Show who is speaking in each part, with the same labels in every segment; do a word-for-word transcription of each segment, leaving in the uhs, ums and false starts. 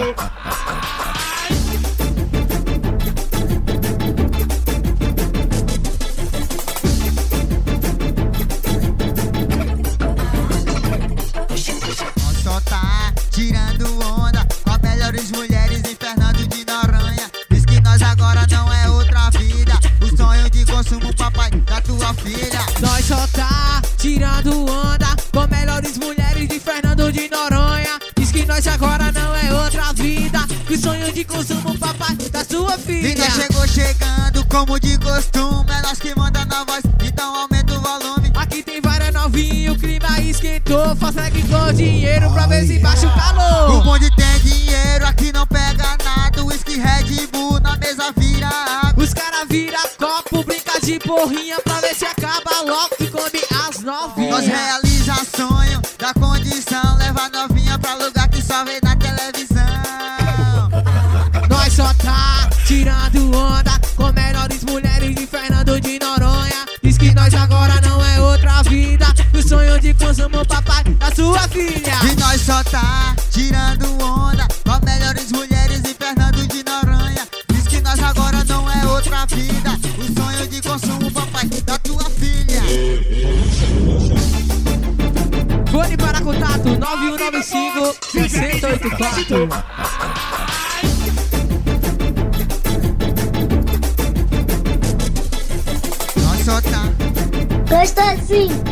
Speaker 1: Nós só tá tirando onda com as melhores mulheres em Fernando de Noronha. Diz que nós agora não é outra vida, o sonho de consumo, papai, da tua filha.
Speaker 2: Nós só tá tirando onda com melhores mulheres de Fernando de Noronha. Diz que nós agora não é outra vida, o sonho de consumo, papai, da sua filha.
Speaker 1: E nós chegou chegando como de costume, é nós que manda na voz, então aumenta o volume.
Speaker 2: Aqui tem várias novinhas, o clima esquentou. Faz reggae com dinheiro pra ver se baixa o calor.
Speaker 1: O bonde tem dinheiro, aqui não pega nada. Whisky, Red Bull, na mesa vira água.
Speaker 2: Os cara vira copo, brinca de porrinha pra ver se acaba logo e come as novinhas.
Speaker 1: Nós realiza sonho da condição, leva novinha pra lugar que só vê na televisão.
Speaker 2: Nós só tá tirando onda com melhores mulheres de Fernando de Noronha. Diz que nós agora não é outra vida, o sonho de consumo, papai, da sua filha.
Speaker 1: E nós só tá tirando onda com melhores mulheres em Fernando de Noronha. Diz que nós agora não é outra vida, o sonho de consumo, papai, da tua filha.
Speaker 2: Fone para contato nove um nove cinco, seis oito quatro.
Speaker 1: Nós só tá
Speaker 3: Gostosinho.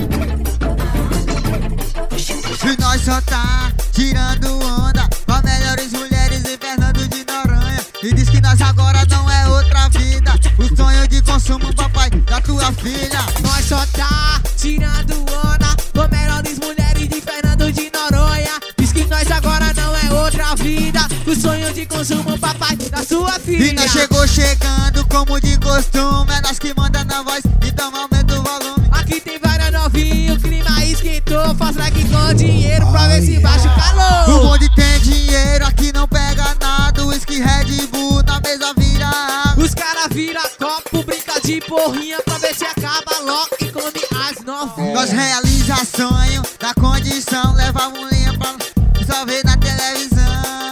Speaker 1: E nós só tá tirando onda com as melhores mulheres em Fernando de Noronha. E diz que nós agora não é outra vida, o sonho de consumo, papai, da tua filha.
Speaker 2: Nós só tá tirando onda com melhores mulheres de Fernando de Noronha. Diz que nós agora não é outra vida, o sonho de consumo, papai, da sua filha.
Speaker 1: E nós chegou chegando como de costume, é nós que manda na voz, então aumenta o volume.
Speaker 2: Aqui tem várias novinhas, o clima esquentou. Faz like com dinheiro pra ver se baixa o
Speaker 1: O
Speaker 2: calor.
Speaker 1: bonde tem dinheiro, aqui não pega nada. Whisky, Red Bull, na mesa vira água.
Speaker 2: Os cara vira copo, brinca de porrinha pra ver se acaba logo e come as novinhas.
Speaker 1: Nós realiza sonho da condição, leva a mulher pra só ver na televisão.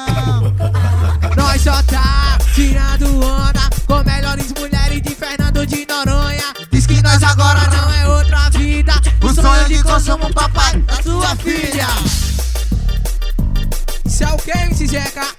Speaker 2: Nós só tá tirando onda com melhores mulheres de Fernando de Noronha. Diz que nós agora não é outra vida,
Speaker 1: O sonho de consumo, papai, da sua filha.
Speaker 2: Isso é o que, M C Zeca?